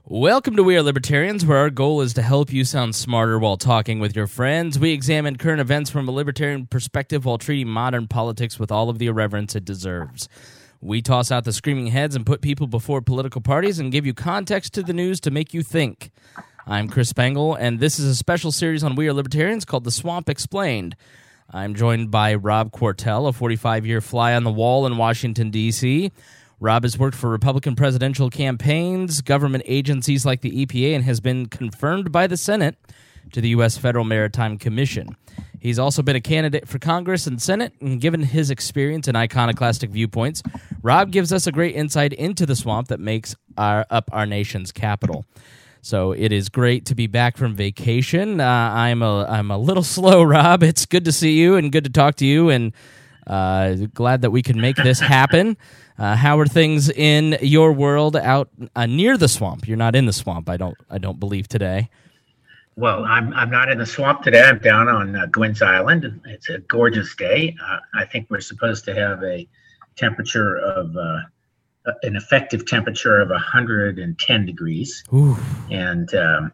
Welcome to We Are Libertarians, where our goal is to help you sound smarter while talking with your friends. We examine current events from a libertarian perspective while treating modern politics with all of the irreverence it deserves. We toss out the screaming heads and put people before political parties and give you context to the news to make you think. I'm Chris Spangle, and this is a special series on We Are Libertarians called The Swamp Explained. I'm joined by Rob Quartel, a 45-year fly on the wall in Washington, D.C., Rob has worked for Republican presidential campaigns, government agencies like the EPA, and has been confirmed by the Senate to the U.S. Federal Maritime Commission. He's also been a candidate for Congress and Senate, and given his experience and iconoclastic viewpoints, Rob gives us a great insight into the swamp that makes up our nation's capital. So it is great to be back from vacation. I'm a little slow, Rob. It's good to see you and good to talk to you, and glad that we can make this happen. How are things in your world out near the swamp? You're not in the swamp, I don't believe today. Well, I'm not in the swamp today. I'm down on Gwynn's Island. It's a gorgeous day. I think we're supposed to have a temperature of an effective temperature of 110 degrees, Ooh. And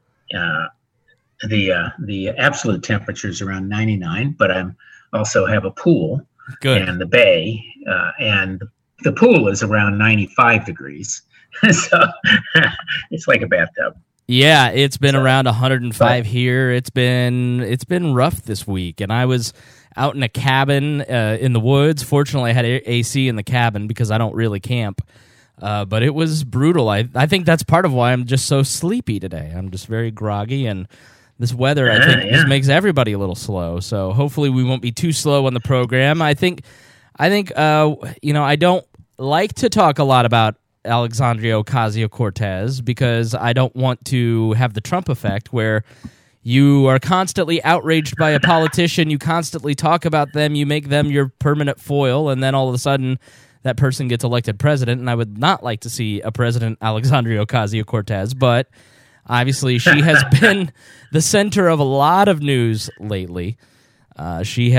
the absolute temperature is around 99. But I'm also have a pool. Good. And the bay and the pool is around 95 degrees. So it's like a bathtub. Yeah, it's been around 105 here. It's been rough this week, and I was out in a cabin in the woods. Fortunately, I had AC in the cabin because I don't really camp. But it was brutal. I think that's part of why I'm just so sleepy today. I'm just very groggy, and this weather, I think, just makes everybody a little slow. So hopefully we won't be too slow on the program. I think, I don't like to talk a lot about Alexandria Ocasio-Cortez because I don't want to have the Trump effect where you are constantly outraged by a politician, you constantly talk about them, you make them your permanent foil, and then all of a sudden that person gets elected president. And I would not like to see a President Alexandria Ocasio-Cortez, but obviously she has been the center of a lot of news lately. There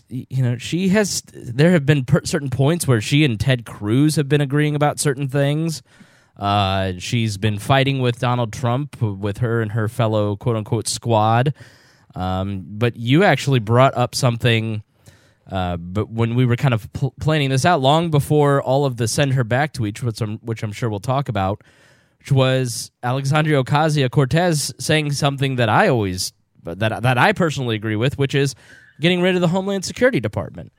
have been certain points where she and Ted Cruz have been agreeing about certain things. She's been fighting with Donald Trump, with her and her fellow quote-unquote squad. But you actually brought up something but when we were kind of planning this out long before all of the send her back tweets, which I'm sure we'll talk about, which was Alexandria Ocasio-Cortez saying something that I personally agree with, which is getting rid of the Homeland Security Department.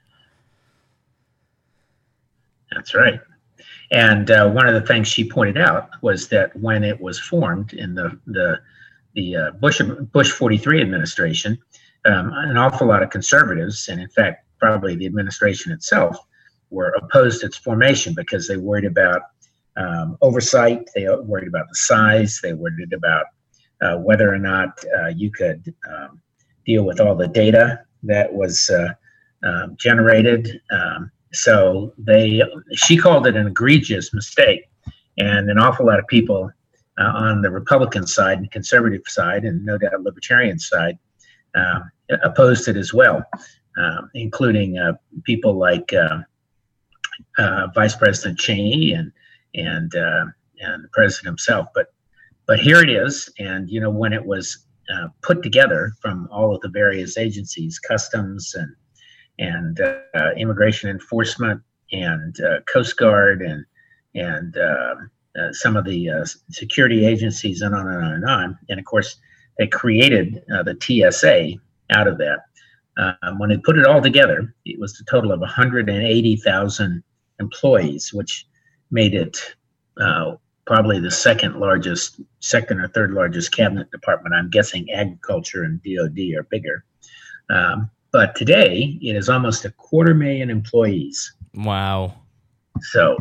That's right. And one of the things she pointed out was that when it was formed in the Bush 43 administration, an awful lot of conservatives, and in fact, probably the administration itself, were opposed to its formation because they worried about oversight, they worried about the size, they worried about whether or not you could deal with all the data that was generated. So she called it an egregious mistake, and an awful lot of people on the Republican side and conservative side, and no doubt Libertarian side, opposed it as well, including people like Vice President Cheney and the president himself. But here it is, and when it was put together from all of the various agencies, Customs and Immigration Enforcement and Coast Guard and some of the security agencies, and on and on and on. And of course, they created the TSA out of that. When they put it all together, it was a total of 180,000 employees, which made it probably the second or third largest cabinet department. I'm guessing agriculture and DOD are bigger. But today it is almost 250,000 employees. Wow. So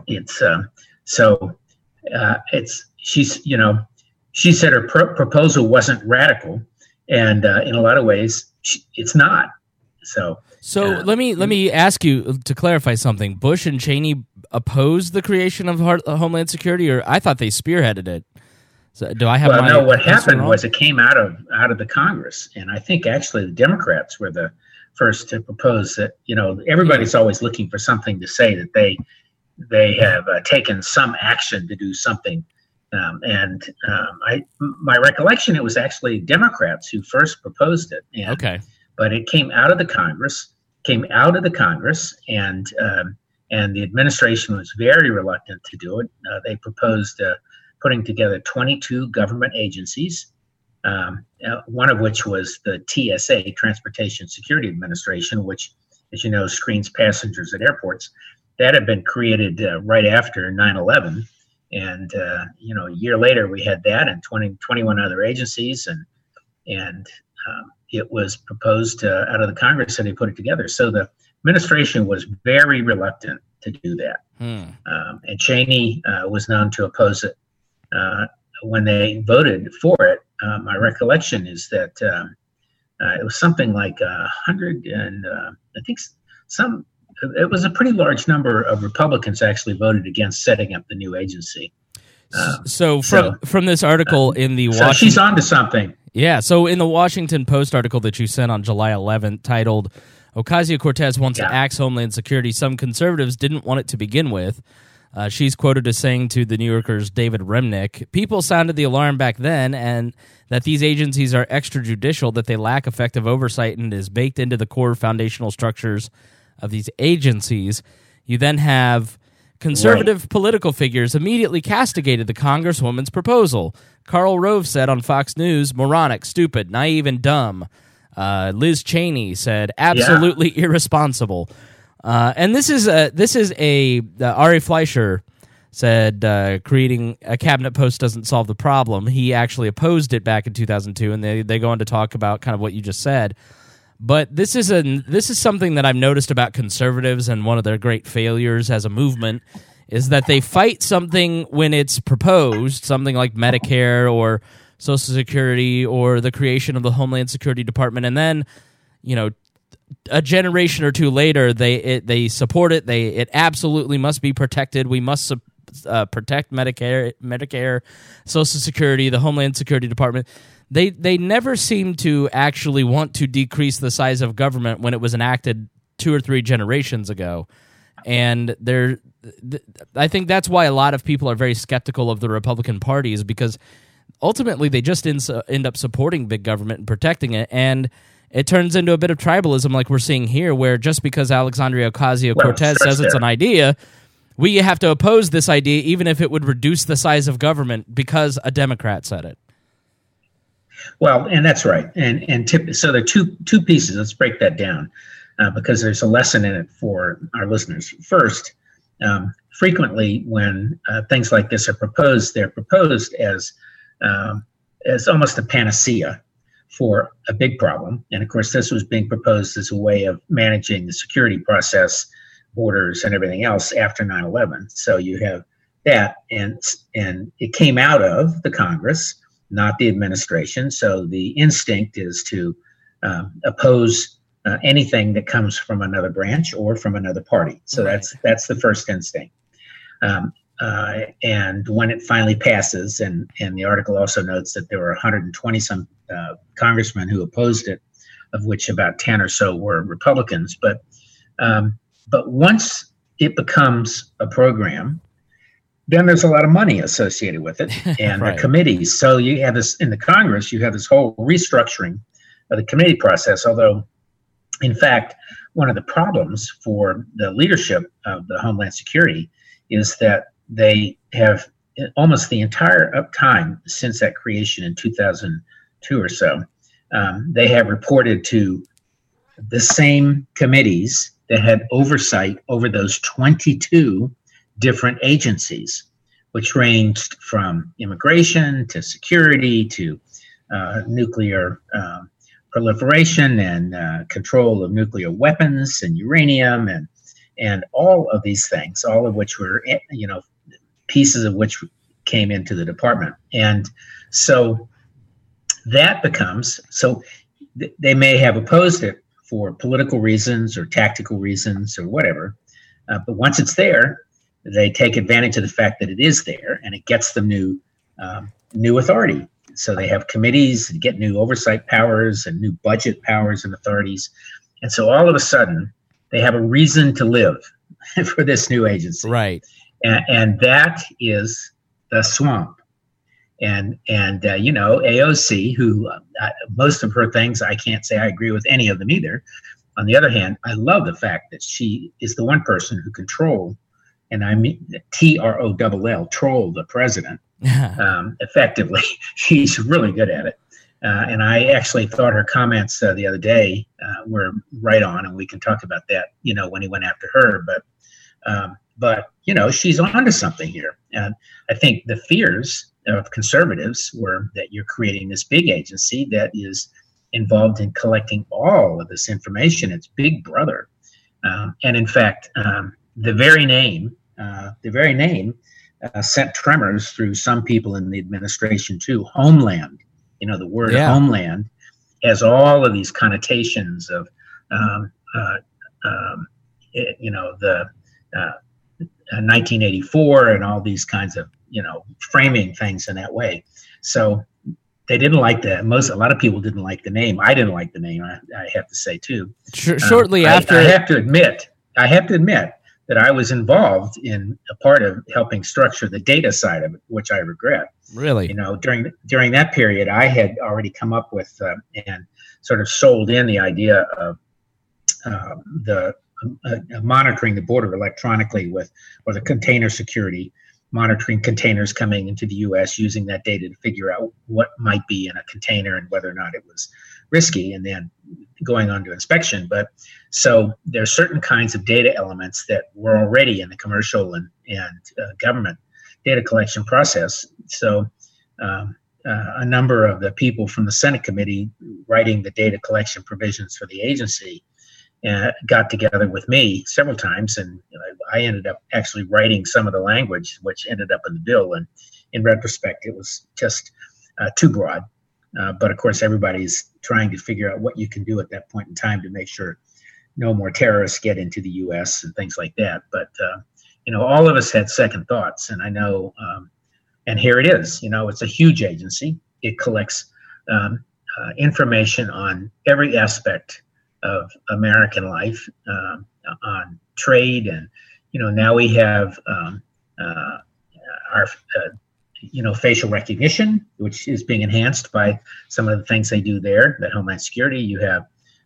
she said her proposal wasn't radical, and in a lot of ways it's not. So let me ask you to clarify something. Bush and Cheney opposed the creation of Homeland Security, or I thought they spearheaded it. So do I have? Well, no. What happened was it came out of the Congress, and I think actually the Democrats were the first to propose that. Everybody's always looking for something to say that they have taken some action to do something My recollection, it was actually Democrats who first proposed it. But it came out of the Congress, and the administration was very reluctant to do it. They proposed putting together 22 government agencies, one of which was the TSA, Transportation Security Administration, which, as you know, screens passengers at airports. That had been created right after 9/11. And, a year later, we had that and 21 other agencies, and it was proposed out of the Congress, and they put it together. So the administration was very reluctant to do that. And Cheney was known to oppose it. When they voted for it, my recollection is that it was something like 100, and I think it was a pretty large number of Republicans actually voted against setting up the new agency. So from this article in the Washington, she's on to something. Yeah. So in the Washington Post article that you sent on July 11th, titled "Ocasio-Cortez wants to axe Homeland Security. Some conservatives didn't want it to begin with." She's quoted as saying to the New Yorker's David Remnick, "People sounded the alarm back then, and that these agencies are extrajudicial, that they lack effective oversight, and is baked into the core foundational structures of these agencies." You then have conservative political figures immediately castigated the Congresswoman's proposal. Karl Rove said on Fox News, "Moronic, stupid, naive, and dumb." Liz Cheney said, "Absolutely irresponsible." And this is Ari Fleischer said creating a cabinet post doesn't solve the problem. He actually opposed it back in 2002, and they go on to talk about kind of what you just said. But this is something that I've noticed about conservatives, and one of their great failures as a movement is that they fight something when it's proposed, something like Medicare or Social Security or the creation of the Homeland Security Department, and then, a generation or two later, they support it. It absolutely must be protected. We must protect Medicare, Social Security, the Homeland Security Department. They never seem to actually want to decrease the size of government when it was enacted 2 or 3 generations ago. And I think that's why a lot of people are very skeptical of the Republican Party, is because ultimately they just end up supporting big government and protecting it. And it turns into a bit of tribalism like we're seeing here, where just because Alexandria Ocasio-Cortez says it's an idea, we have to oppose this idea even if it would reduce the size of government because a Democrat said it. Well, and that's right. So there are two pieces. Let's break that down because there's a lesson in it for our listeners. First, frequently when things like this are proposed, they're proposed as almost a panacea for a big problem. And of course, this was being proposed as a way of managing the security process, borders, and everything else after 9/11. So you have that, and it came out of the Congress, not the administration. So the instinct is to oppose anything that comes from another branch or from another party. So that's the first instinct. And when it finally passes, and the article also notes that there were 120 some congressmen who opposed it, of which about 10 or so were Republicans. But once it becomes a program, then there's a lot of money associated with it, and the committees. So you have this in the Congress, you have this whole restructuring of the committee process. Although, in fact, one of the problems for the leadership of the Homeland Security is that they have almost the entire time since that creation in 2002 or so, they have reported to the same committees that had oversight over those 22 different agencies, which ranged from immigration to security to nuclear proliferation and control of nuclear weapons and uranium and all of these things, all of which were, pieces of which came into the department. And so that becomes, they may have opposed it for political reasons or tactical reasons or whatever, but once it's there, they take advantage of the fact that it is there, and it gets them new authority. So they have committees and get new oversight powers and new budget powers and authorities. And so all of a sudden, they have a reason to live for this new agency. Right. And that is the swamp. AOC, who most of her things I can't say I agree with any of them either. On the other hand, I love the fact that she is the one person who controlled, and I mean TROLL, troll the president effectively. She's really good at it. And I actually thought her comments the other day were right on, and we can talk about that, when he went after her. But she's onto something here. And I think the fears of conservatives were that you're creating this big agency that is involved in collecting all of this information. It's Big Brother. And in fact, the very name sent tremors through some people in the administration too. Homeland. The word homeland has all of these connotations of, the 1984 and all these kinds of, framing things in that way. So they didn't like that. A lot of people didn't like the name. I didn't like the name, I have to say too. Shortly after, I have to admit that I was involved in a part of helping structure the data side of it, which I regret. Really? During that period, I had already come up with and sort of sold in the idea of monitoring the border electronically or the container security, monitoring containers coming into the U.S., using that data to figure out what might be in a container and whether or not it was risky, and then going on to inspection. But so there are certain kinds of data elements that were already in the commercial and government data collection process. So a number of the people from the Senate committee writing the data collection provisions for the agency got together with me several times, and I ended up actually writing some of the language, which ended up in the bill. And in retrospect, it was just too broad. But of course, everybody's trying to figure out what you can do at that point in time to make sure no more terrorists get into the U.S. and things like that. But all of us had second thoughts, and I know. And here it is. It's a huge agency. It collects information on every aspect of American life, on trade, and now we have our facial recognition, which is being enhanced by some of the things they do there. That Homeland Security. You have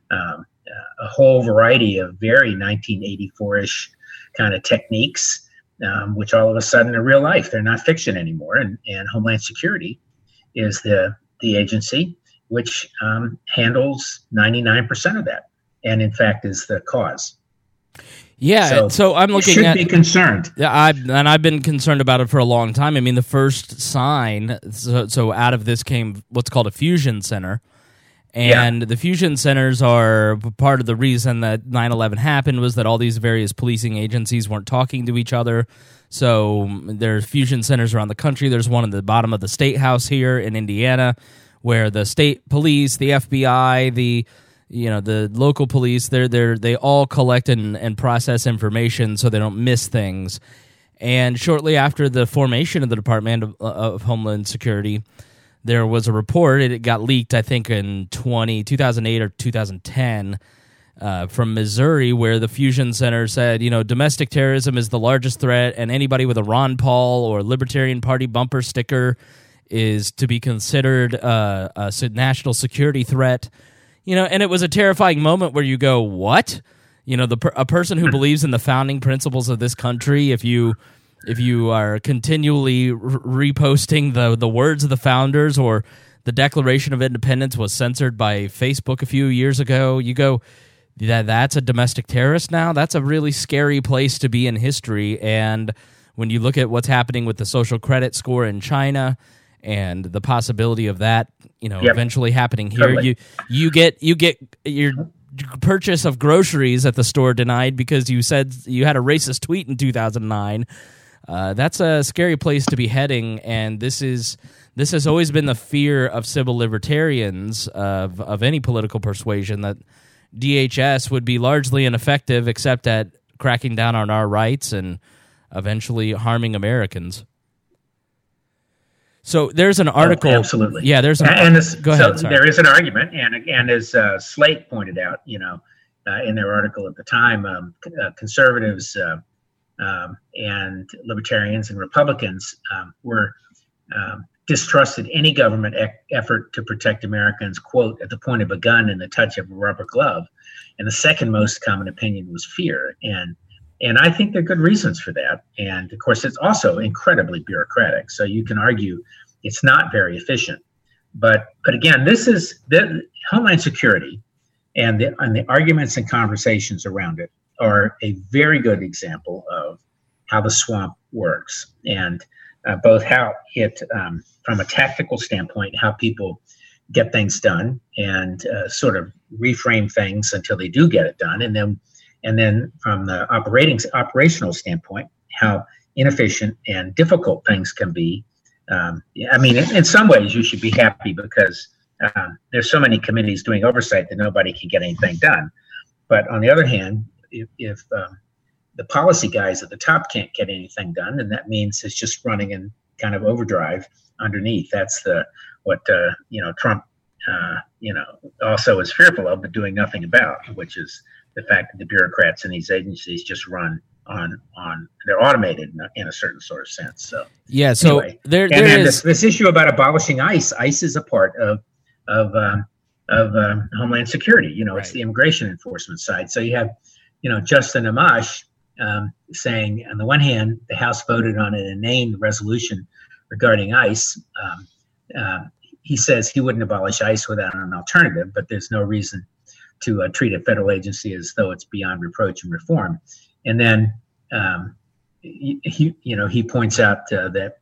a whole variety of very 1984-ish kind of techniques, which all of a sudden are real life. They're not fiction anymore. And Homeland Security is the agency which handles 99% of that, and in fact is the cause. Yeah, so I'm looking at. You should be concerned. Yeah, I've been concerned about it for a long time. I mean, the first sign, so out of this came what's called a fusion center. And the fusion centers are part of the reason that 9/11 happened, was that all these various policing agencies weren't talking to each other. So there's fusion centers around the country. There's one at the bottom of the State House here in Indiana, where the state police, the FBI, the local police, they all collect and process information so they don't miss things. And shortly after the formation of the Department of Homeland Security, there was a report. It got leaked, I think, in 2008 or 2010 from Missouri, where the Fusion Center said, domestic terrorism is the largest threat, and anybody with a Ron Paul or Libertarian Party bumper sticker is to be considered a national security threat. And it was a terrifying moment where you go, what? A person who believes in the founding principles of this country, if you are continually reposting the words of the founders, or the Declaration of Independence was censored by Facebook a few years ago, you go, that's a domestic terrorist now? That's a really scary place to be in history. And when you look at what's happening with the social credit score in China and the possibility of that, eventually happening here, totally. you get your purchase of groceries at the store denied because you said you had a racist tweet in 2009. That's a scary place to be heading, and this has always been the fear of civil libertarians of any political persuasion, that DHS would be largely ineffective except at cracking down on our rights and eventually harming Americans. So there's an article. Oh, absolutely. Yeah, there's an go ahead. So there is an argument, and as Slate pointed out, in their article at the time, conservatives and libertarians and Republicans were distrusted any government effort to protect Americans, quote, at the point of a gun and the touch of a rubber glove. And the second most common opinion was fear. And I think there are good reasons for that. And of course, it's also incredibly bureaucratic. So you can argue it's not very efficient. But again, this is the Homeland Security and the arguments and conversations around it are a very good example of how the swamp works, and both how it, from a tactical standpoint, how people get things done and sort of reframe things until they do get it done, and then from the operational standpoint, how inefficient and difficult things can be. I mean, in some ways, you should be happy because there's so many committees doing oversight that nobody can get anything done. But on the other hand, if the policy guys at the top can't get anything done, then that means it's just running in kind of overdrive underneath. That's what Trump also is fearful of, but doing nothing about, which is the fact that the bureaucrats in these agencies just run on they're automated in a certain sort of sense. So yeah. So anyway, there is this issue about abolishing ICE. ICE is a part of Homeland Security. Right. It's the immigration enforcement side. So you have, Justin Amash saying, on the one hand, the House voted on an inane resolution regarding ICE. He says he wouldn't abolish ICE without an alternative, but there's no reason to treat a federal agency as though it's beyond reproach and reform. And then he points out that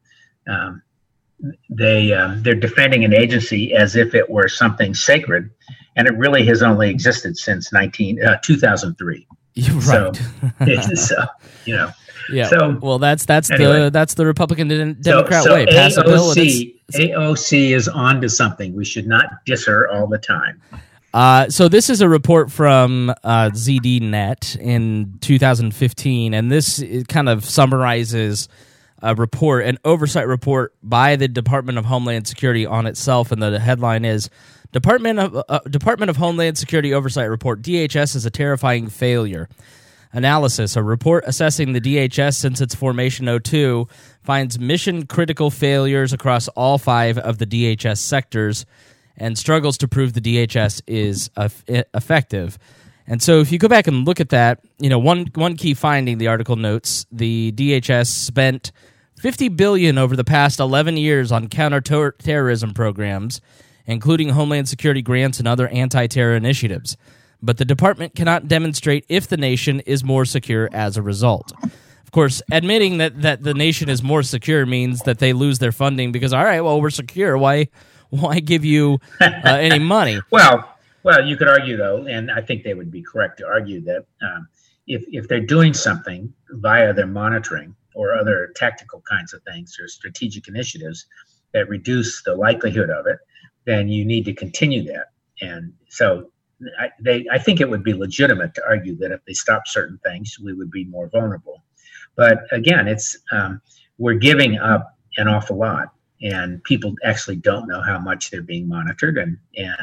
they're defending an agency as if it were something sacred, and it really has only existed since 2003. Right. So Yeah. So, well, that's anyway. the Republican Democrat way. Pass a bill. AOC is on to something. We should not diss her all the time. So this is a report from ZDNet in 2015, and this kind of summarizes a report, an oversight report by the Department of Homeland Security on itself, and the headline is Department of Homeland Security Oversight Report. DHS is a terrifying failure. Analysis: a report assessing the DHS since its formation 2002 finds mission-critical failures across all 5 of the DHS sectors and struggles to prove the DHS is effective. And so if you go back and look at that, one key finding, the article notes, the DHS spent $50 billion over the past 11 years on counterterrorism programs, including Homeland Security grants and other anti-terror initiatives. But the department cannot demonstrate if the nation is more secure as a result. Of course, admitting that the nation is more secure means that they lose their funding because, all right, well, we're secure. Why give you any money? Well, you could argue, though, and I think they would be correct to argue that if they're doing something via their monitoring or other tactical kinds of things or strategic initiatives that reduce the likelihood of it, then you need to continue that. And so I think it would be legitimate to argue that if they stop certain things, we would be more vulnerable. But again, it's we're giving up an awful lot, and people actually don't know how much they're being monitored. And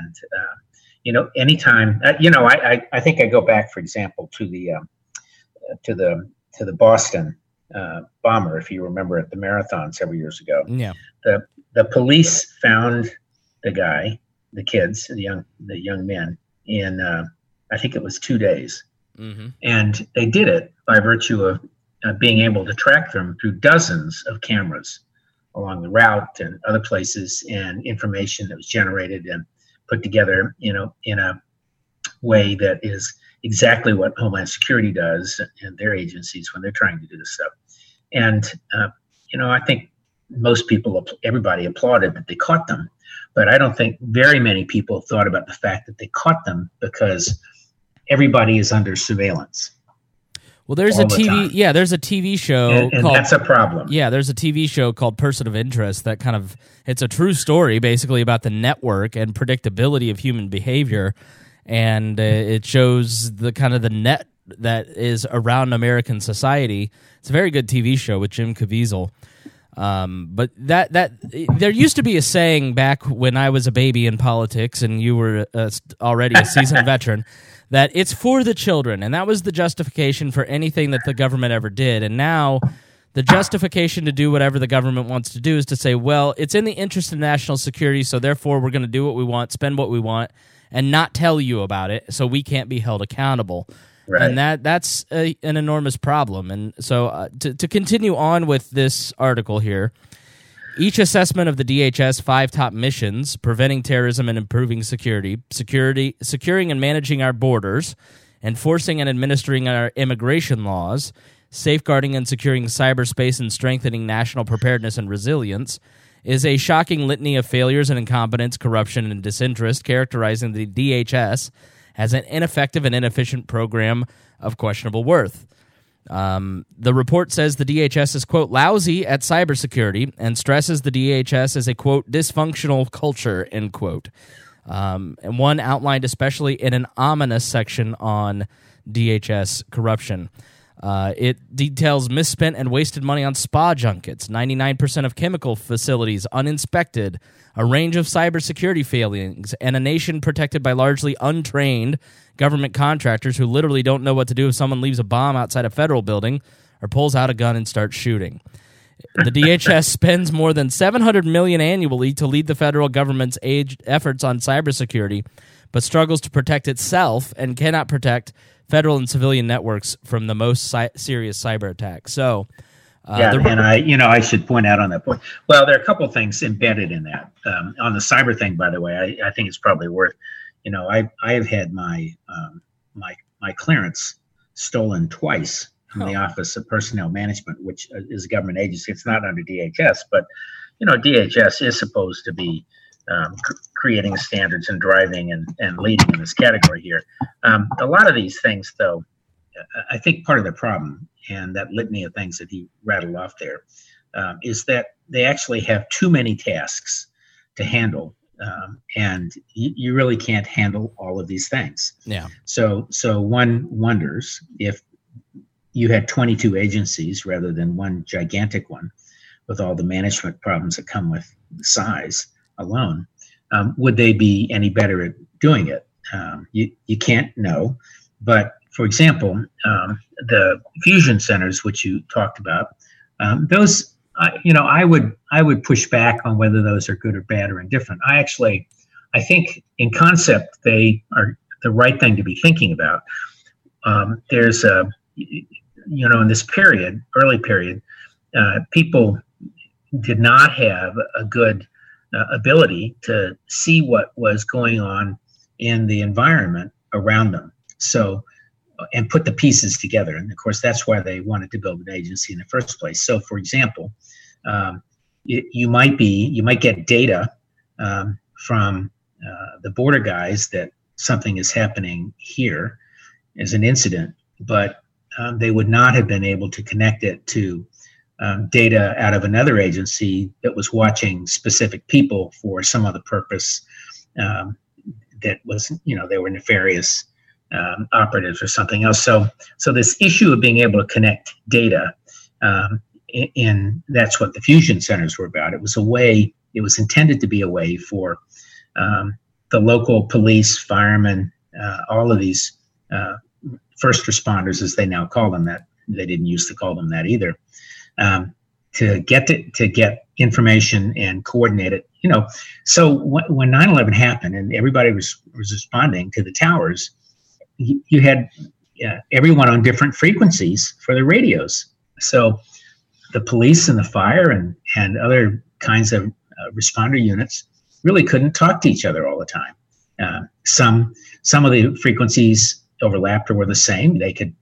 anytime, I think I go back, for example, to the Boston bomber, if you remember, at the marathon several years ago. Yeah. The police found the guy, the kids, the young men, in I think it was 2 days. Mm-hmm. And they did it by virtue of being able to track them through dozens of cameras along the route and other places, and information that was generated and put together, in a way that is exactly what Homeland Security does and their agencies when they're trying to do this stuff. And, I think everybody applauded that they caught them, but I don't think very many people thought about the fact that they caught them because everybody is under surveillance. Well, there's there's a TV show and called, that's a problem. Yeah, there's a TV show called Person of Interest that it's a true story basically about the network and predictability of human behavior, and it shows the kind of the net that is around American society. It's a very good TV show with Jim Caviezel. But that there used to be a saying back when I was a baby in politics and you were already a seasoned veteran, that it's for the children, and that was the justification for anything that the government ever did. And now The justification to do whatever the government wants to do is to say, well, it's in the interest of national security, so therefore we're going to do what we want, spend what we want, and not tell you about it, so we can't be held accountable. Right. And that's an enormous problem. And so to continue on with this article here, each assessment of the DHS 5 top missions, preventing terrorism and improving security, securing and managing our borders, enforcing and administering our immigration laws, safeguarding and securing cyberspace, and strengthening national preparedness and resilience, is a shocking litany of failures and incompetence, corruption, and disinterest, characterizing the DHS as an ineffective and inefficient program of questionable worth. The report says the DHS is, quote, lousy at cybersecurity, and stresses the DHS as a, quote, dysfunctional culture, end quote. And one outlined especially in an ominous section on DHS corruption. It details misspent and wasted money on spa junkets, 99% of chemical facilities uninspected, a range of cybersecurity failings, and a nation protected by largely untrained government contractors who literally don't know what to do if someone leaves a bomb outside a federal building or pulls out a gun and starts shooting. The DHS spends more than $700 million annually to lead the federal government's efforts on cybersecurity, but struggles to protect itself and cannot protect federal and civilian networks from the most serious cyber attacks. So, and I should point out on that point. Well, there are a couple of things embedded in that. On the cyber thing, by the way, I think it's probably worth. I have had my clearance stolen twice from the Office of Personnel Management, which is a government agency. It's not under DHS, but DHS is supposed to be creating standards and driving and leading in this category here. A lot of these things, though, I think part of the problem, and that litany of things that he rattled off there, is that they actually have too many tasks to handle, and you really can't handle all of these things. Yeah. So one wonders if you had 22 agencies rather than one gigantic one, with all the management problems that come with size alone, would they be any better at doing it? You can't know. But for example, the fusion centers, which you talked about, those, I would push back on whether those are good or bad or indifferent. I think in concept they are the right thing to be thinking about. There's in this early period, people did not have a good ability to see what was going on in the environment around them. So, and put the pieces together. And of course, that's why they wanted to build an agency in the first place. So, for example, you might get data from the border guys that something is happening here as an incident, but they would not have been able to connect it to data out of another agency that was watching specific people for some other purpose that was, they were nefarious operatives or something else. So this issue of being able to connect data, that's what the fusion centers were about. It was intended to be a way for the local police, firemen, all of these first responders, as they now call them, that they didn't used to call them that either, to get information and coordinate it. So when 9/11 happened and everybody was responding to the towers, you had everyone on different frequencies for the radios. So the police and the fire and other kinds of responder units really couldn't talk to each other all the time. Some of the frequencies overlapped or were the same. They could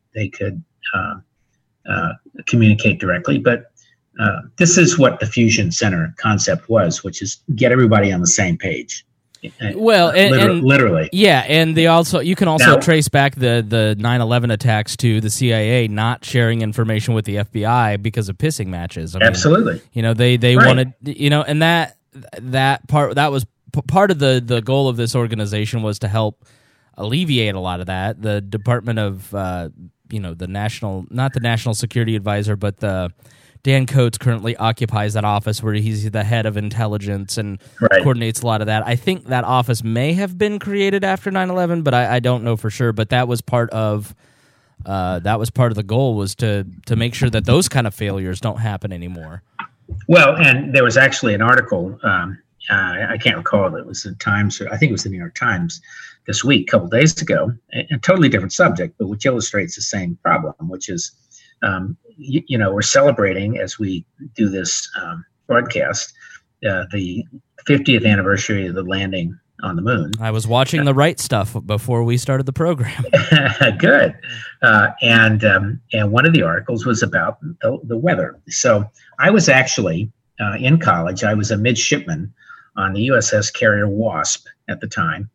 communicate directly, but this is what the fusion center concept was, which is get everybody on the same page. Well, literally. Yeah, and you can also trace back the 9/11 attacks to the CIA not sharing information with the FBI because of pissing matches. Absolutely. They right. wanted, and that was part of the goal of this organization was to help alleviate a lot of that. The Department of the not the National Security Advisor, but Dan Coates currently occupies that office where he's the head of intelligence and right. coordinates a lot of that. I think that office may have been created after 9/11, but I don't know for sure. But that was part of that was part of the goal, was to make sure that those kind of failures don't happen anymore. Well, and there was actually an article, I can't recall, it was the Times, or I think it was the New York Times this week, a couple of days ago, a totally different subject, but which illustrates the same problem, which is, we're celebrating, as we do this broadcast, the 50th anniversary of the landing on the moon. I was watching the right stuff before we started the program. Good. And one of the articles was about the weather. So I was actually in college. I was a midshipman on the USS Carrier Wasp at the time.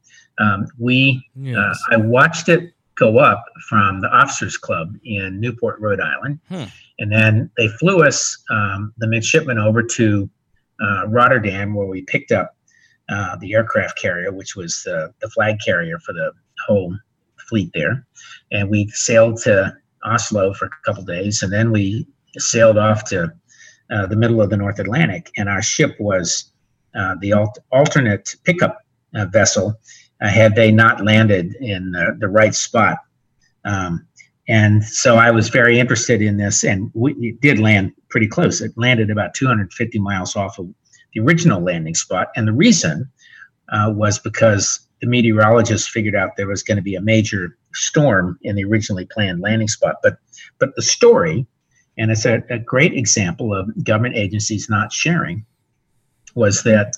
I watched it go up from the Officers Club in Newport, Rhode Island. And then they flew us, the midshipmen, over to Rotterdam, where we picked up the aircraft carrier, which was the flag carrier for the whole fleet there. And we sailed to Oslo for a couple of days, and then we sailed off to the middle of the North Atlantic. And our ship was the alternate pickup vessel had they not landed in the right spot. And so I was very interested in this, and it did land pretty close. It landed about 250 miles off of the original landing spot. And the reason was because the meteorologists figured out there was going to be a major storm in the originally planned landing spot. But the story, and it's a great example of government agencies not sharing, was that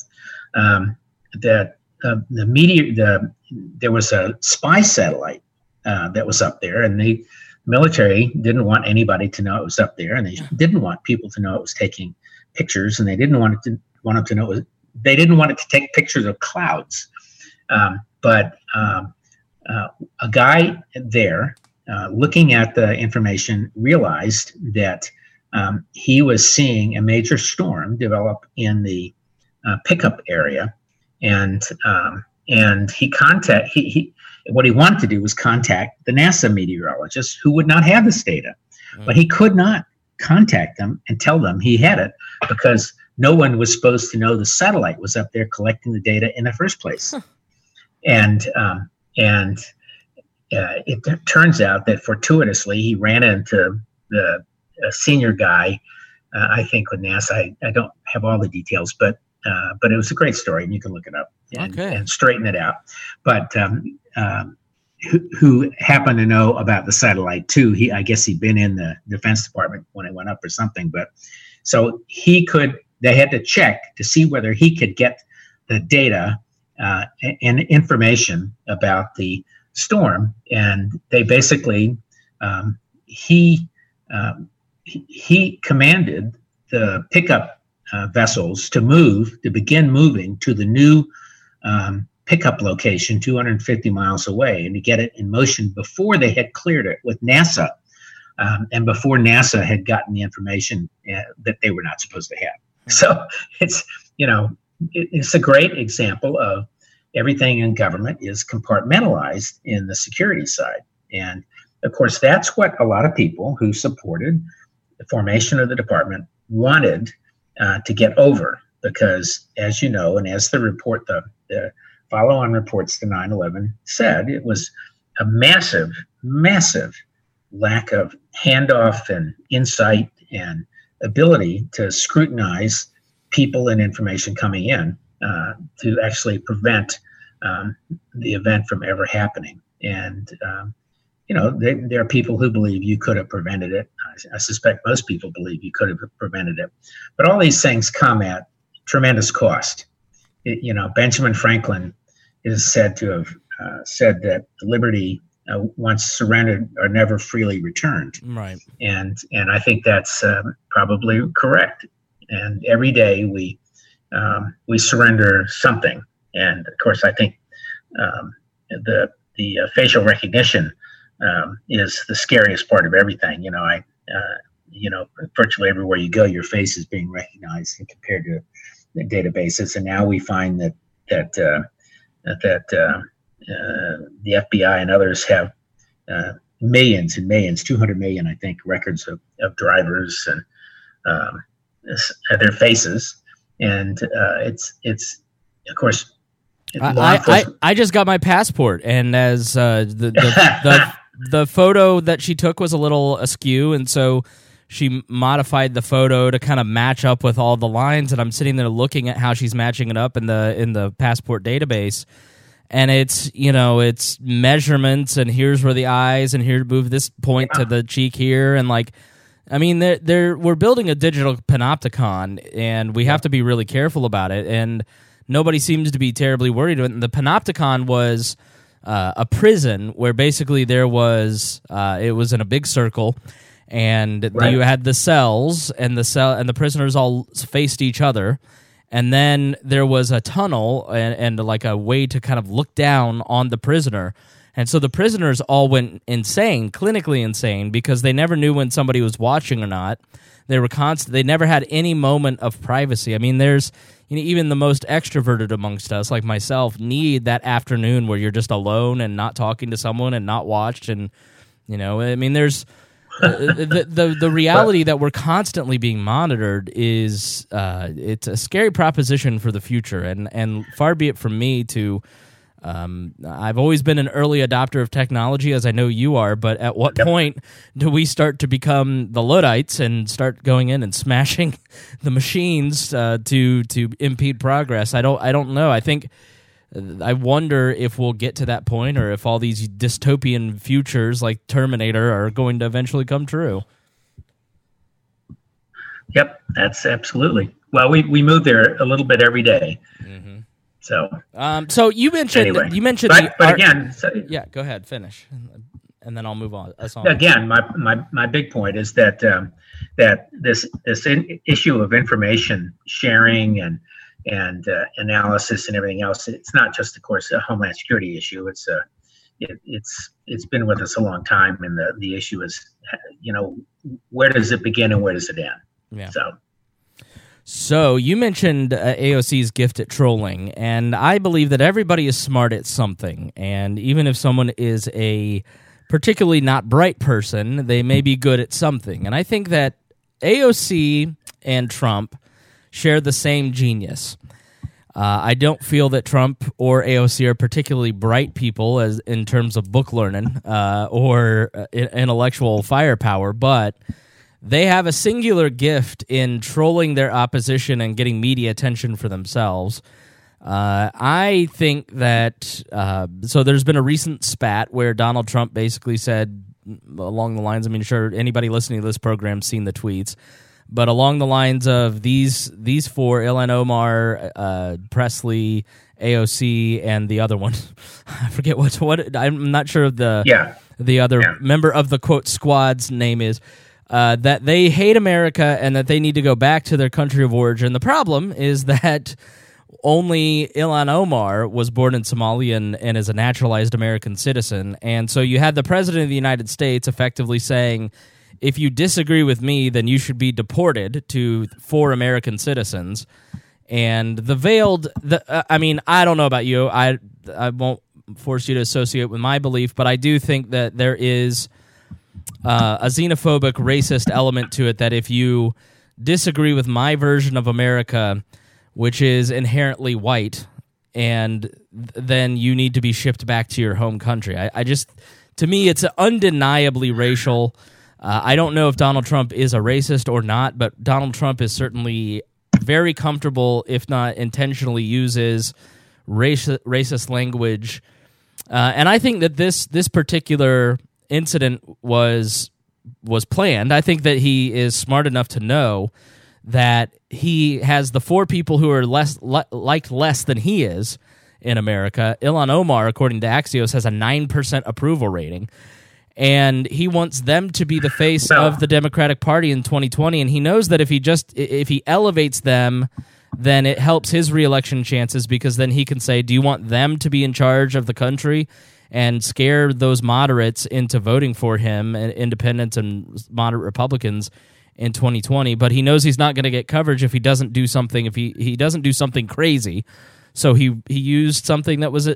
there was a spy satellite that was up there, and the military didn't want anybody to know it was up there, and they didn't want people to know it was taking pictures, and they didn't want them to know they didn't want it to take pictures of clouds. But a guy there looking at the information realized that he was seeing a major storm develop in the pickup area, and what he wanted to do was contact the NASA meteorologists, who would not have this data, but he could not contact them and tell them he had it, because no one was supposed to know the satellite was up there collecting the data in the first place. And it turns out that fortuitously he ran into the senior guy, I think with NASA. I don't have all the details, but it was a great story, and you can look it up and straighten it out. But who happened to know about the satellite too? I guess he'd been in the Defense Department when it went up or something. But so they had to check to see whether he could get the data and information about the storm, and they basically he commanded the pickup vessels to begin moving to the new pickup location 250 miles away, and to get it in motion before they had cleared it with NASA, and before NASA had gotten the information that they were not supposed to have. So it's a great example of everything in government is compartmentalized in the security side. And of course, that's what a lot of people who supported the formation of the department wanted to get over, because, as you know, and as the report, the follow-on reports to 9/11 said, it was a massive, massive lack of handoff and insight and ability to scrutinize people and information coming in to actually prevent the event from ever happening. And there are people who believe you could have prevented it. I suspect most people believe you could have prevented it. But all these things come at tremendous cost. Benjamin Franklin is said to have said that liberty, once surrendered, are never freely returned. Right. And I think that's probably correct. And every day we surrender something. And of course, I think the facial recognition is the scariest part of everything. Virtually everywhere you go, your face is being recognized and compared to the databases. And now we find that the FBI and others have millions and millions, 200 million, I think, records of drivers and their faces. And it's of course. I just got my passport, and as the the photo that she took was a little askew, and so she modified the photo to kind of match up with all the lines. And I'm sitting there looking at how she's matching it up in the passport database. And it's, it's measurements, and here's where the eyes, and here move this point to the cheek here, and we're building a digital panopticon, and we have to be really careful about it. And nobody seems to be terribly worried. And the panopticon was a prison where basically there was it was in a big circle, and you had the cells, and the prisoners all faced each other. And then there was a tunnel and like a way to kind of look down on the prisoner. And so the prisoners all went insane, clinically insane, because they never knew when somebody was watching or not. They were they never had any moment of privacy. I mean, there's even the most extroverted amongst us, like myself, need that afternoon where you're just alone and not talking to someone and not watched. And there's the reality that we're constantly being monitored is it's a scary proposition for the future, and far be it from me to I've always been an early adopter of technology, as I know you are, but at what point do we start to become the Luddites and start going in and smashing the machines to impede progress? I don't know. I wonder if we'll get to that point, or if all these dystopian futures like Terminator are going to eventually come true. Yep, that's absolutely. Well, we move there a little bit every day. Mm-hmm. So you mentioned yeah. Go ahead, finish, and then I'll move on. Again, my big point is that that this issue of information sharing and analysis and everything else, it's not just, of course, a Homeland Security issue. It's been with us a long time, and the issue is, where does it begin and where does it end? Yeah. So you mentioned AOC's gift at trolling, and I believe that everybody is smart at something, and even if someone is a particularly not bright person, they may be good at something. And I think that AOC and Trump share the same genius. I don't feel that Trump or AOC are particularly bright people as in terms of book learning or intellectual firepower, but they have a singular gift in trolling their opposition and getting media attention for themselves. I think that so there's been a recent spat where Donald Trump basically said along the lines, sure anybody listening to this program's seen the tweets, but along the lines of these four, Ilhan Omar, Presley, AOC, and the other one, I forget what I'm not sure of the other member of the quote squad's name is, that they hate America and that they need to go back to their country of origin. The problem is that only Ilhan Omar was born in Somalia and is a naturalized American citizen, and so you had the President of the United States effectively saying, if you disagree with me, then you should be deported to 4 American citizens. And the veiled, I don't know about you. I won't force you to associate with my belief, but I do think that there is a xenophobic, racist element to it, that if you disagree with my version of America, which is inherently white, and then you need to be shipped back to your home country. To me, it's undeniably racial. I don't know if Donald Trump is a racist or not, but Donald Trump is certainly very comfortable, if not intentionally uses racist language. And I think that this particular incident was planned. I think that he is smart enough to know that he has the 4 people who are liked less than he is in America. Ilhan Omar, according to Axios, has a 9% approval rating. And he wants them to be the face of the Democratic Party in 2020, and he knows that if he elevates them, then it helps his reelection chances, because then he can say, do you want them to be in charge of the country, and scare those moderates into voting for him, independents and moderate Republicans, in 2020. But he knows he's not going to get coverage if he doesn't do something, if he doesn't do something crazy. So he used something that was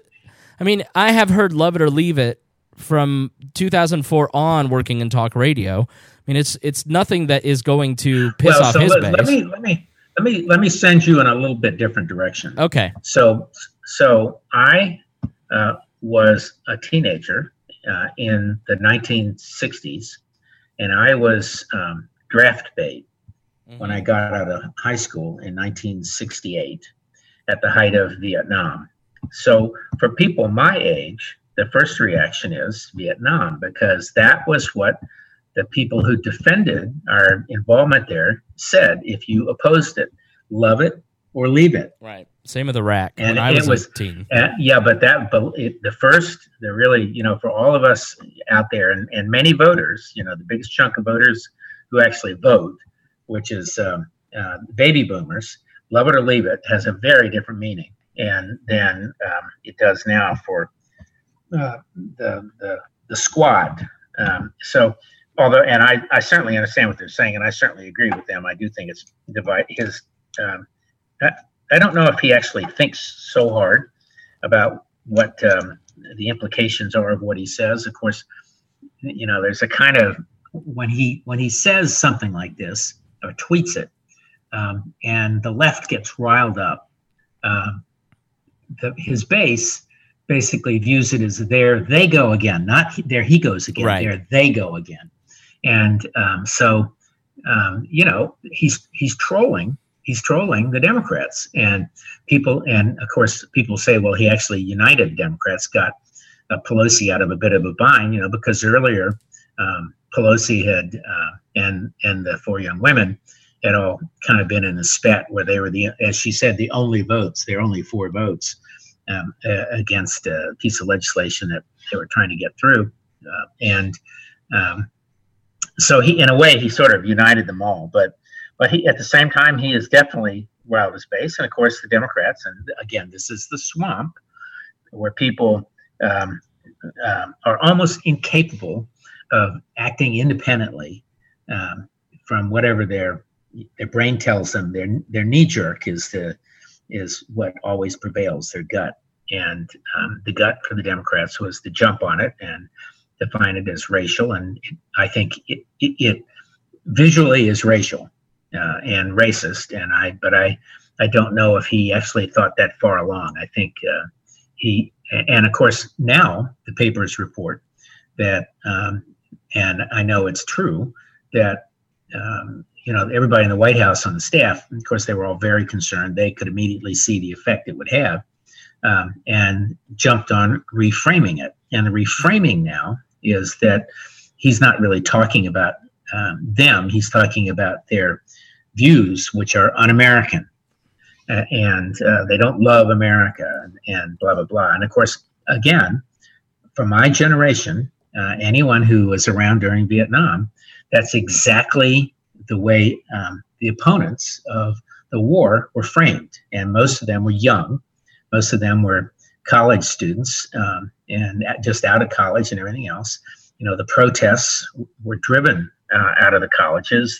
I have heard Love It or Leave It from 2004 on, working in talk radio. It's nothing that is going to piss off his base. Let me send you in a little bit different direction. Okay. So I was a teenager in the 1960s, and I was draft bait when I got out of high school in 1968 at the height of Vietnam. So for people my age, the first reaction is Vietnam, because that was what the people who defended our involvement there said. If you opposed it, love it or leave it. Right. Same with Iraq. And when I was a teen. The really, for all of us out there and many voters, the biggest chunk of voters who actually vote, which is baby boomers, love it or leave it, has a very different meaning than it does now for the squad. Although, and I certainly understand what they're saying, and I certainly agree with them. I do think it's I don't know if he actually thinks so hard about what the implications are of what he says. Of course, there's a kind of when he says something like this or tweets it, and the left gets riled up. His base basically views it as there they go again, not there he goes again. Right. There they go again, and he's trolling. He's trolling the Democrats, and of course people say, well, he actually united the Democrats, got Pelosi out of a bit of a bind, because earlier Pelosi had and the four young women had all kind of been in a spat where they were as she said, the only votes. There are only 4 votes against a piece of legislation that they were trying to get through, so he, in a way, he sort of united them all, but he, at the same time, he is definitely riled his base. And of course, the Democrats, and again, this is the swamp where people are almost incapable of acting independently from whatever their brain tells them. Their knee jerk is what always prevails, their gut. And the gut for the Democrats was to jump on it and define it as racial. And I think it visually is racial. And racist, but I don't know if he actually thought that far along. I think and of course now the papers report that, and I know it's true, that everybody in the White House on the staff, of course, they were all very concerned. They could immediately see the effect it would have, and jumped on reframing it. And the reframing now is that he's not really talking about them. He's talking about their views, which are un-American, and they don't love America, and blah, blah, blah. And of course, again, for my generation, anyone who was around during Vietnam, that's exactly the way the opponents of the war were framed. And most of them were young. Most of them were college students and just out of college and everything else. The protests were driven out of the colleges.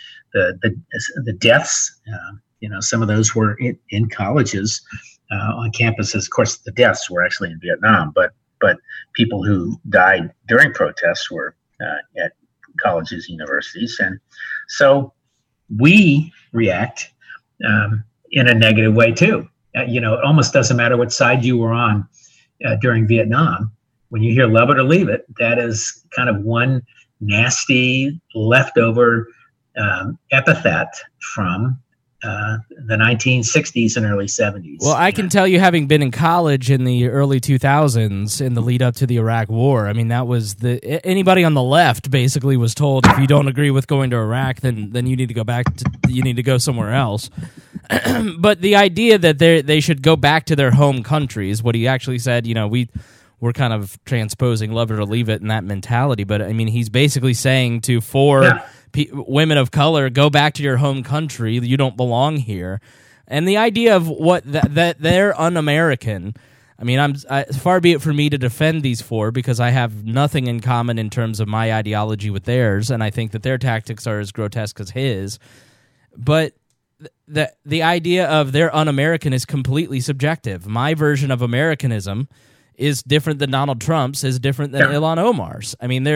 The deaths, some of those were in colleges on campuses. Of course, the deaths were actually in Vietnam, but people who died during protests were at colleges, universities, and so we react in a negative way too. It almost doesn't matter what side you were on during Vietnam. When you hear "love it or leave it," that is kind of one nasty leftover epithet from the 1960s and early 70s. Well, I can tell you, having been in college in the early 2000s in the lead up to the Iraq War, I mean, that was anybody on the left basically was told, if you don't agree with going to Iraq, then you need to go you need to go somewhere else. But the idea that they should go back to their home countries, what he actually said, we're kind of transposing "love it or leave it" in that mentality. But I mean, he's basically saying to women of color, go back to your home country. You don't belong here. And the idea of that they're un-American. I mean, far be it for me to defend these 4, because I have nothing in common in terms of my ideology with theirs, and I think that their tactics are as grotesque as his. But the idea of they're un-American is completely subjective. My version of Americanism is different than Donald Trump's, is different than Ilhan Omar's. I mean,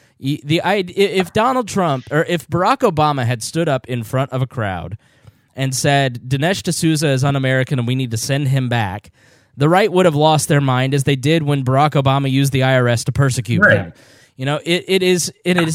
if Donald Trump or if Barack Obama had stood up in front of a crowd and said Dinesh D'Souza is un-American and we need to send him back, the right would have lost their mind as they did when Barack Obama used the IRS to persecute them. You know, it's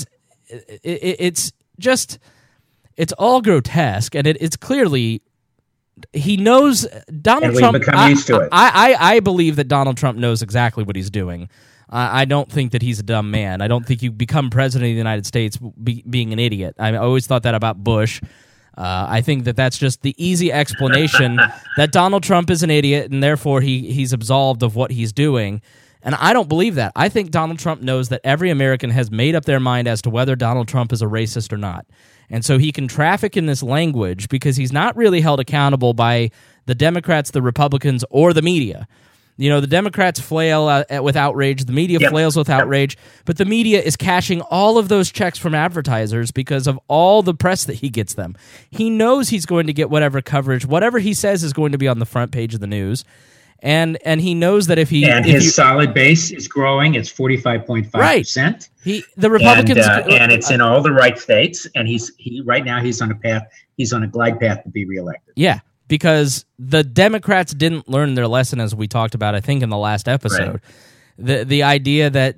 all grotesque, and it's clearly he knows Donald and Trump. We've become used to it. I believe that Donald Trump knows exactly what he's doing. I don't think that he's a dumb man. I don't think you become president of the United States being an idiot. I always thought that about Bush. I think that that's just the easy explanation that Donald Trump is an idiot and therefore he's absolved of what he's doing. And I don't believe that. I think Donald Trump knows that every American has made up their mind as to whether Donald Trump is a racist or not. And so he can traffic in this language because he's not really held accountable by the Democrats, the Republicans, or the media. You know, the Democrats flail with outrage, the media flails with outrage, but the media is cashing all of those checks from advertisers because of all the press that he gets them. He knows he's going to get whatever coverage, whatever he says is going to be on the front page of the news. And he knows that if his solid base is growing, it's 45.5%. The Republicans and it's in all the right states, and right now he's on a glide path to be reelected. Yeah. Because the Democrats didn't learn their lesson, as we talked about, I think, in the last episode. Right. The idea that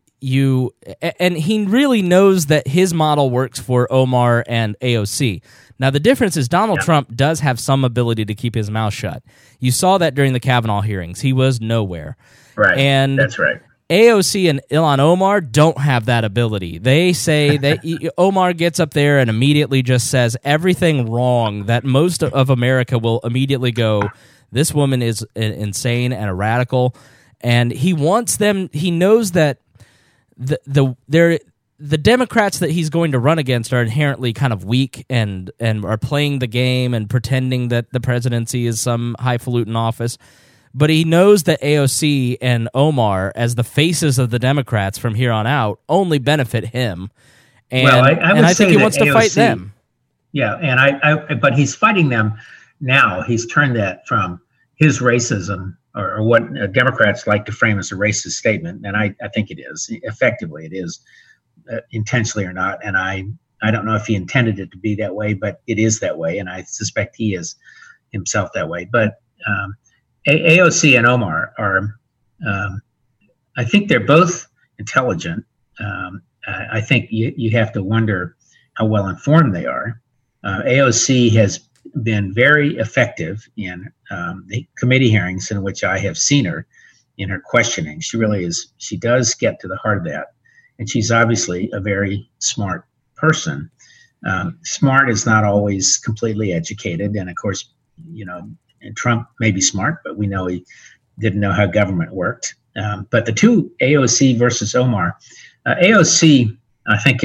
and he really knows that his model works for Omar and AOC. Now, the difference is Donald Trump does have some ability to keep his mouth shut. You saw that during the Kavanaugh hearings. He was nowhere. Right, and that's right. AOC and Ilhan Omar don't have that ability. They say that Omar gets up there and immediately just says everything wrong that most of America will immediately go, this woman is insane and a radical. And he wants them, he knows that the Democrats that he's going to run against are inherently kind of weak and are playing the game and pretending that the presidency is some highfalutin office. But he knows that AOC and Omar, as the faces of the Democrats from here on out, only benefit him. And I think he wants to fight them. Yeah, and but he's fighting them now. He's turned that from his racism, or what Democrats like to frame as a racist statement, and I think it is. Effectively, it is, intentionally or not. And I don't know if he intended it to be that way, but it is that way, and I suspect he is himself that way. But AOC and Omar are, I think they're both intelligent. I think you have to wonder how well informed they are. AOC has been very effective in the committee hearings in which I have seen her in her questioning. She really is. She does get to the heart of that. And she's obviously a very smart person. Smart is not always completely educated. And of course, you know, and Trump may be smart, but we know he didn't know how government worked. But the two, AOC versus Omar, AOC, I think,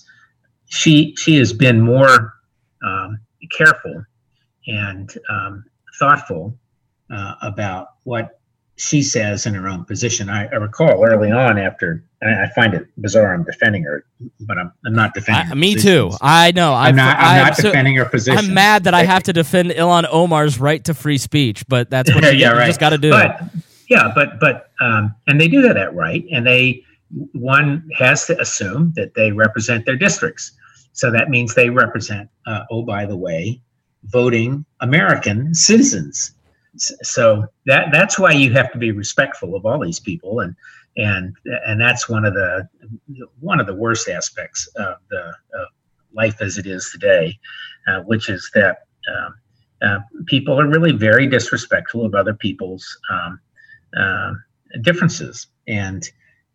she has been more careful and thoughtful about what she says in her own position. I recall early on, after, I find it bizarre I'm defending her, but I'm not defending her. Me too. I know. I'm not defending her position. I'm mad that I have to defend Ilhan Omar's right to free speech, but that's what you just got to do. But and they do that outright, and one has to assume that they represent their districts. So that means they represent, by the way, voting American citizens. So that's why you have to be respectful of all these people, and that's one of the worst aspects of life as it is today, which is that people are really very disrespectful of other people's differences. And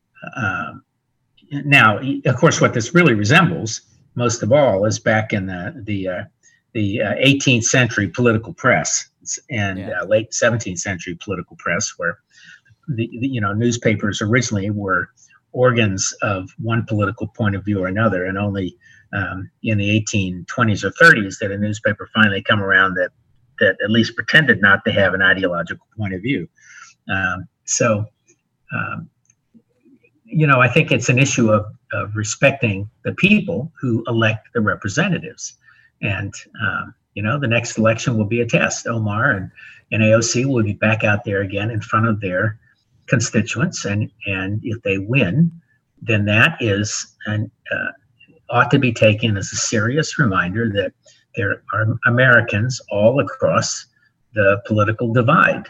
now, of course, what this really resembles most of all is back in the 18th century political press and late 17th century political press, where the newspapers originally were organs of one political point of view or another, and only in the 1820s or 30s did a newspaper finally come around that at least pretended not to have an ideological point of view. I think it's an issue of respecting the people who elect the representatives. And, the next election will be a test. Omar and AOC will be back out there again in front of their constituents. And if they win, then that is ought to be taken as a serious reminder that there are Americans all across the political divide.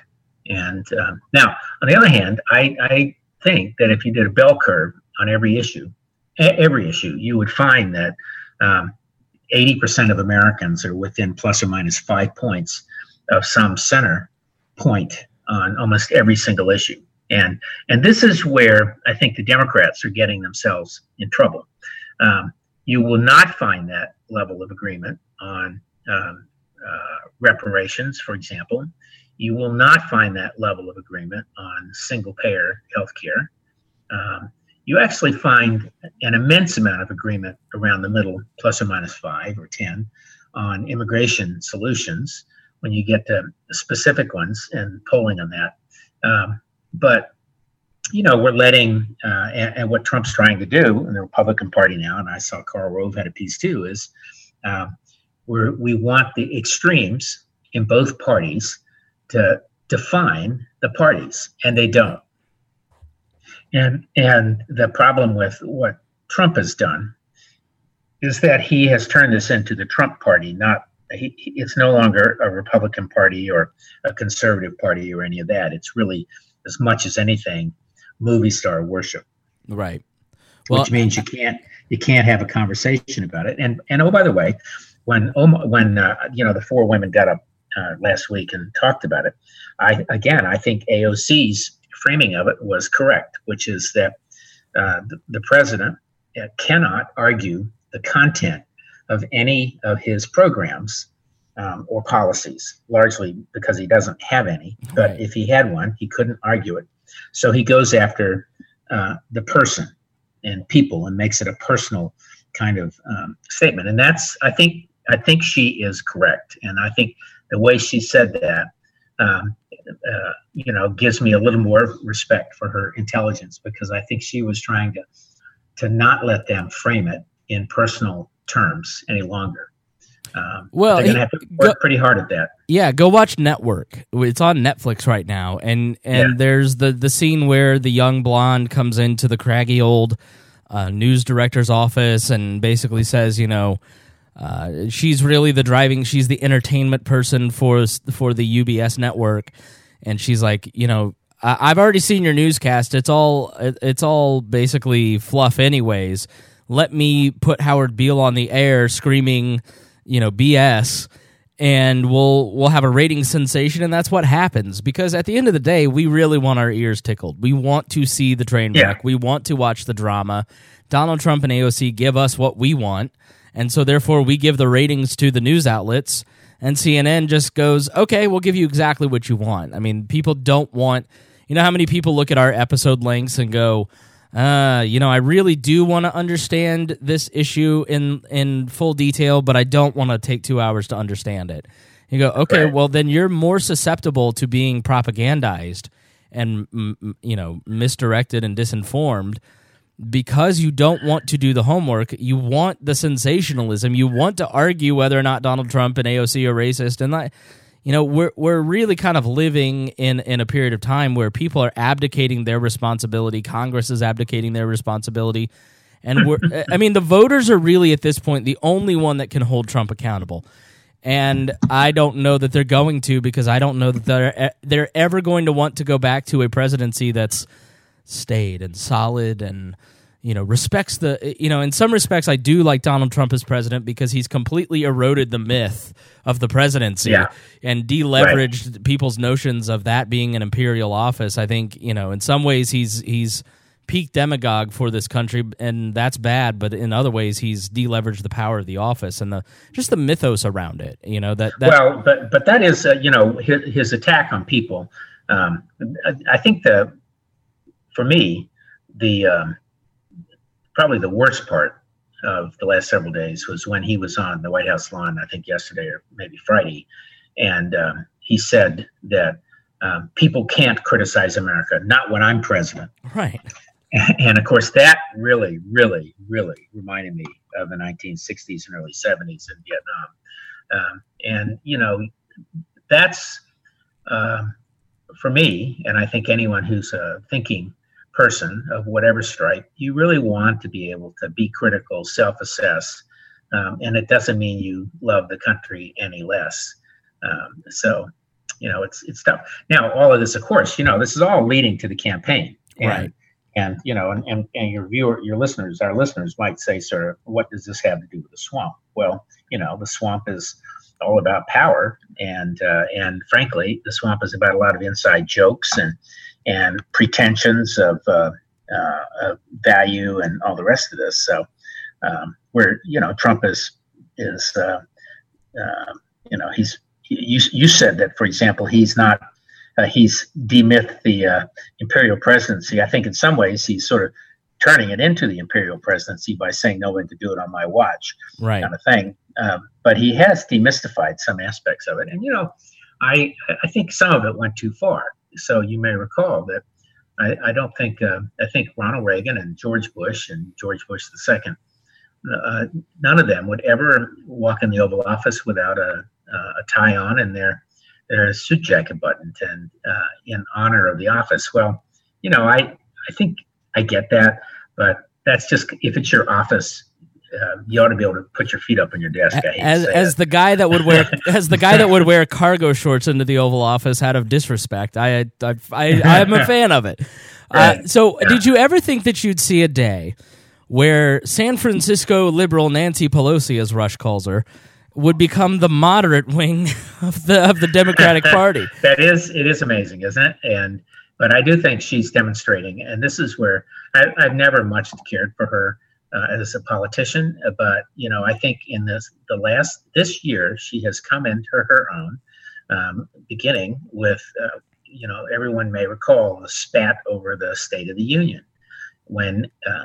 And now, on the other hand, I think that if you did a bell curve on every issue, you would find that 80% of Americans are within plus or minus 5 points of some center point on almost every single issue. And this is where I think the Democrats are getting themselves in trouble. You will not find that level of agreement on reparations, for example. You will not find that level of agreement on single-payer health care. You actually find an immense amount of agreement around the middle, plus or minus 5 or 10, on immigration solutions when you get to specific ones and polling on that. But we're letting, and what Trump's trying to do in the Republican Party now, and I saw Karl Rove had a piece too, is we want the extremes in both parties to define the parties, and they don't. And the problem with what Trump has done is that he has turned this into the Trump Party. It's no longer a Republican Party or a conservative party or any of that. It's really, as much as anything, movie star worship. Right. Well, which means you can't have a conversation about it. And oh, by the way, when the 4 women got up last week and talked about it, I think AOC's framing of it was correct, which is that the president cannot argue the content of any of his programs or policies, largely because he doesn't have any. But if he had one, he couldn't argue it. So he goes after the person and people and makes it a personal kind of statement. And that's, I think she is correct. And I think the way she said that, gives me a little more respect for her intelligence, because I think she was trying to not let them frame it in personal terms any longer. They're going to have to work pretty hard at that. Yeah, go watch Network. It's on Netflix right now, and there's the scene where the young blonde comes into the craggy old news director's office and basically says, she's really she's the entertainment person for the UBS network, and she's like, I've already seen your newscast. It's all basically fluff, anyways. Let me put Howard Beale on the air screaming, BS, and we'll have a rating sensation, and that's what happens. Because at the end of the day, we really want our ears tickled. We want to see the train wreck. We want to watch the drama. Donald Trump and AOC give us what we want, and so therefore we give the ratings to the news outlets, and CNN just goes, okay, we'll give you exactly what you want. I mean, people don't want... how many people look at our episode lengths and go, I really do want to understand this issue in full detail, but I don't want to take 2 hours to understand it. You go, okay, well, then you're more susceptible to being propagandized and, misdirected and disinformed because you don't want to do the homework. You want the sensationalism. You want to argue whether or not Donald Trump and AOC are racist. And we're really kind of living in a period of time where people are abdicating their responsibility. Congress is abdicating their responsibility. And the voters are really at this point the only one that can hold Trump accountable. And I don't know that they're going to, because I don't know that they're ever going to want to go back to a presidency that's staid and solid and respects in some respects, I do like Donald Trump as president because he's completely eroded the myth of the presidency and deleveraged people's notions of that being an imperial office. I think, in some ways he's peak demagogue for this country, and that's bad, but in other ways he's deleveraged the power of the office and the mythos around it, Well, but that is, his attack on people. I think for me, probably the worst part of the last several days was when he was on the White House lawn, I think yesterday or maybe Friday, and he said that people can't criticize America, not when I'm president. Right. And of course, that really, really, really reminded me of the 1960s and early 70s in Vietnam. That's for me, and I think anyone who's a thinking person of whatever stripe, you really want to be able to be critical, self-assess, and it doesn't mean you love the country any less. So it's tough. Now, all of this, of course, this is all leading to the campaign, right? And your listeners, our listeners might say, sort of, what does this have to do with the swamp? Well, the swamp is all about power, and frankly, the swamp is about a lot of inside jokes and pretensions of value and all the rest of this. So, where Trump is you said that, for example, he's not. He's demythed the imperial presidency. I think in some ways he's sort of turning it into the imperial presidency by saying no one to do it on my watch, right? Kind of thing. But he has demystified some aspects of it, and I think some of it went too far. So you may recall that I don't think I think Ronald Reagan and George Bush II, none of them would ever walk in the Oval Office without a tie on and their suit jacket buttoned, and in honor of the office. Well, I think I get that, but that's just, if it's your office, you ought to be able to put your feet up on your desk. As the guy that would wear cargo shorts into the Oval Office out of disrespect, I'm a fan of it. Right. Did you ever think that you'd see a day where San Francisco liberal Nancy Pelosi, as Rush calls her, would become the moderate wing of the Democratic Party? It is amazing, isn't it? But I do think she's demonstrating, and this is where I've never much cared for her as a politician, but I think in this year she has come into her own, beginning with everyone may recall the spat over the State of the Union when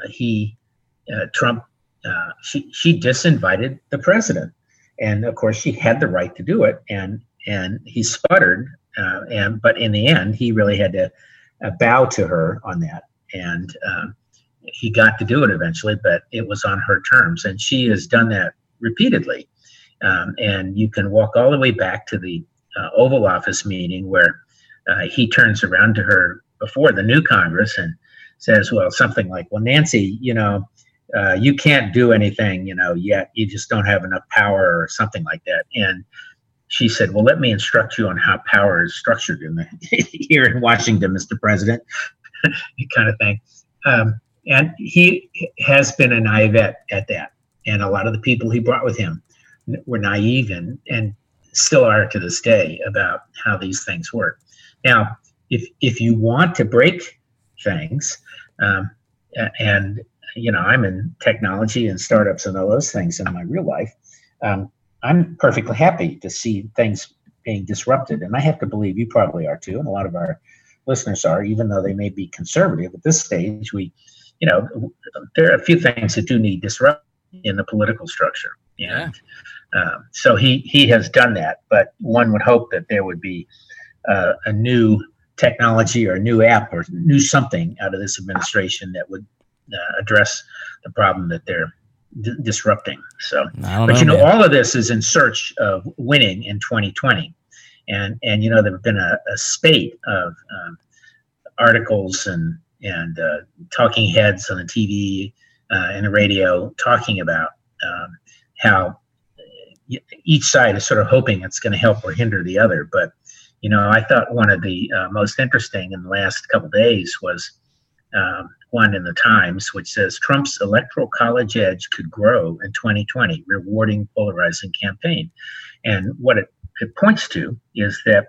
Trump she disinvited the president. And of course, she had the right to do it, and he sputtered. But in the end, he really had to bow to her on that, and he got to do it eventually. But it was on her terms, and she has done that repeatedly. And you can walk all the way back to the Oval Office meeting where he turns around to her before the new Congress and says, "Well, something like, well, Nancy, you can't do anything, yet. You just don't have enough power," or something like that. And she said, "Well, let me instruct you on how power is structured here in Washington, Mr. President," kind of thing. And he has been a naivete at that. And a lot of the people he brought with him were naive and still are to this day about how these things work. Now, if you want to break things, and I'm in technology and startups and all those things in my real life, I'm perfectly happy to see things being disrupted. And I have to believe you probably are too, and a lot of our listeners are, even though they may be conservative at this stage. There are a few things that do need disruption in the political structure. And so he has done that, but one would hope that there would be a new technology or a new app or new something out of this administration that would address the problem that they're disrupting. So, all of this is in search of winning in 2020, and there have been a spate of articles and talking heads on the TV and the radio talking about how each side is sort of hoping it's going to help or hinder the other. But I thought one of the most interesting in the last couple of days was one in the Times, which says Trump's electoral college edge could grow in 2020, rewarding polarizing campaign. And what it points to is that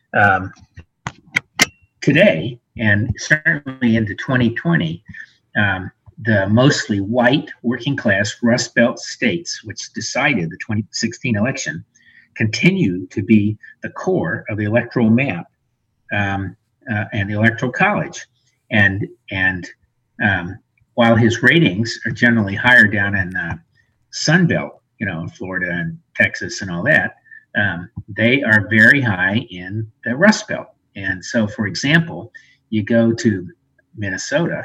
today, and certainly into 2020, the mostly white working class Rust Belt states, which decided the 2016 election, continue to be the core of the electoral map and the electoral college. And while his ratings are generally higher down in Sun Belt, in Florida and Texas and all that, they are very high in the Rust Belt. And so, for example, you go to Minnesota,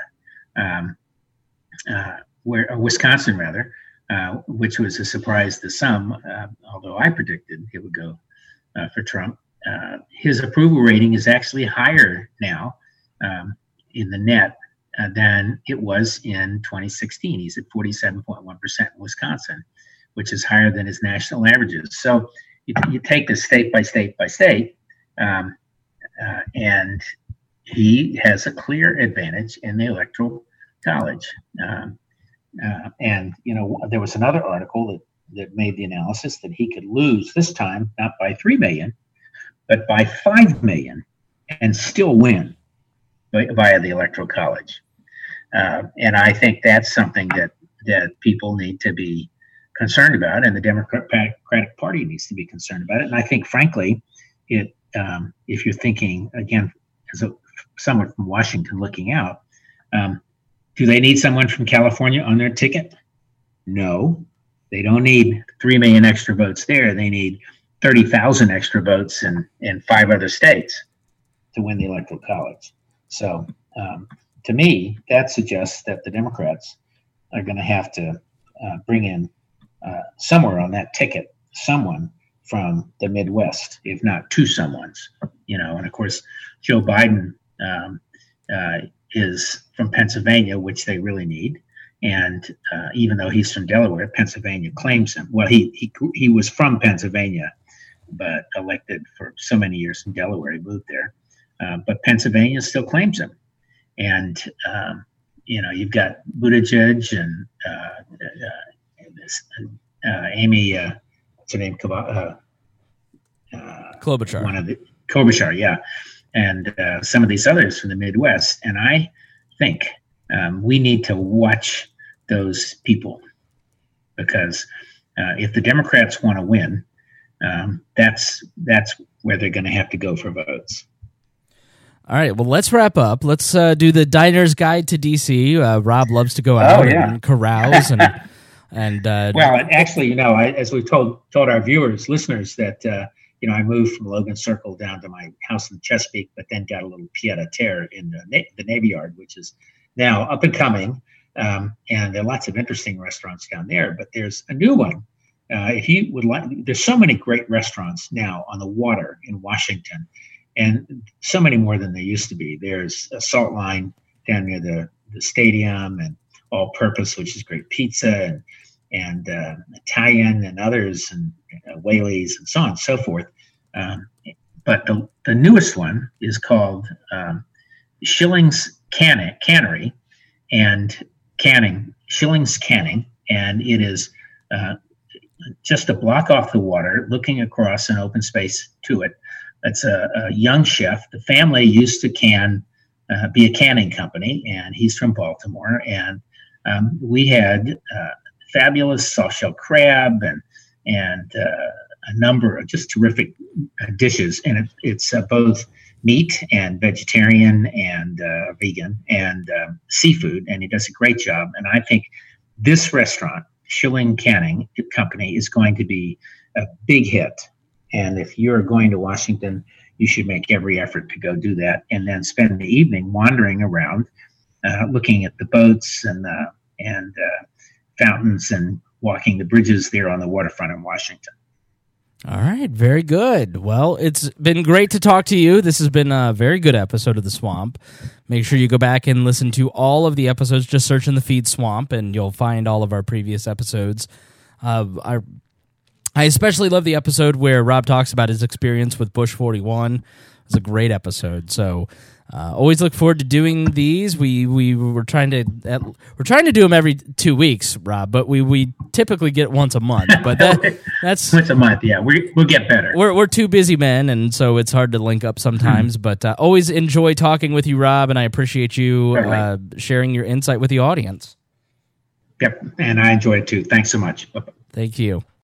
Wisconsin rather, which was a surprise to some, although I predicted it would go for Trump. His approval rating is actually higher now in the net than it was in 2016. He's at 47.1% in Wisconsin, which is higher than his national averages. So you take this state by state by state, And he has a clear advantage in the Electoral College. And there was another article that made the analysis that he could lose this time not by 3 million, but by 5 million, and still win via the Electoral College. And I think that's something that people need to be concerned about, and the Democratic Party needs to be concerned about it. And I think, frankly, if you're thinking, again, as someone from Washington looking out, do they need someone from California on their ticket? No, they don't need 3 million extra votes there. They need 30,000 extra votes in 5 other states to win the Electoral College. So to me, that suggests that the Democrats are going to have to bring in somewhere on that ticket someone from the Midwest, if not 2 someones. And of course, Joe Biden is from Pennsylvania, which they really need. And even though he's from Delaware, Pennsylvania claims him. Well, he was from Pennsylvania, but elected for so many years in Delaware, he moved there. But Pennsylvania still claims him. And, you've got Buttigieg and Amy, what's her name? Klobuchar. Klobuchar, yeah. And some of these others from the Midwest. And I think we need to watch those people, because if the Democrats want to win, that's where they're going to have to go for votes. All right, well, let's wrap up. Let's do the Diner's Guide to D.C. Rob loves to go out and carouse and well, actually, as we've told our listeners, that I moved from Logan Circle down to my house in Chesapeake, but then got a little pied-à-terre in the Navy Yard, which is now up and coming, and there are lots of interesting restaurants down there. But there's a new one. If you would like, there's so many great restaurants now on the water in Washington, and so many more than there used to be. There's a Salt Line down near the stadium, and All Purpose, which is great pizza, and Italian and others, and Whaley's and so on and so forth. But the newest one is called Schilling's Cannery and Schilling's Canning, and it is just a block off the water, looking across an open space to it. It's a young chef. The family used to be a canning company, and he's from Baltimore. And we had fabulous soft-shell crab and a number of just terrific dishes. And it's both meat and vegetarian and vegan and seafood, and he does a great job. And I think this restaurant, Schilling Canning Company, is going to be a big hit. And if you're going to Washington, you should make every effort to go do that, and then spend the evening wandering around, looking at the boats and fountains and walking the bridges there on the waterfront in Washington. All right, very good. Well, it's been great to talk to you. This has been a very good episode of The Swamp. Make sure you go back and listen to all of the episodes. Just search in the feed Swamp, and you'll find all of our previous episodes. I especially love the episode where Rob talks about his experience with Bush 41. It's a great episode. So always look forward to doing these. We're trying to do them every 2 weeks, Rob, but we typically get once a month. But that's once a month. Yeah, we'll get better. We're two busy men, and so it's hard to link up sometimes. But always enjoy talking with you, Rob, and I appreciate you sharing your insight with the audience. Yep, and I enjoyed it too. Thanks so much. Thank you.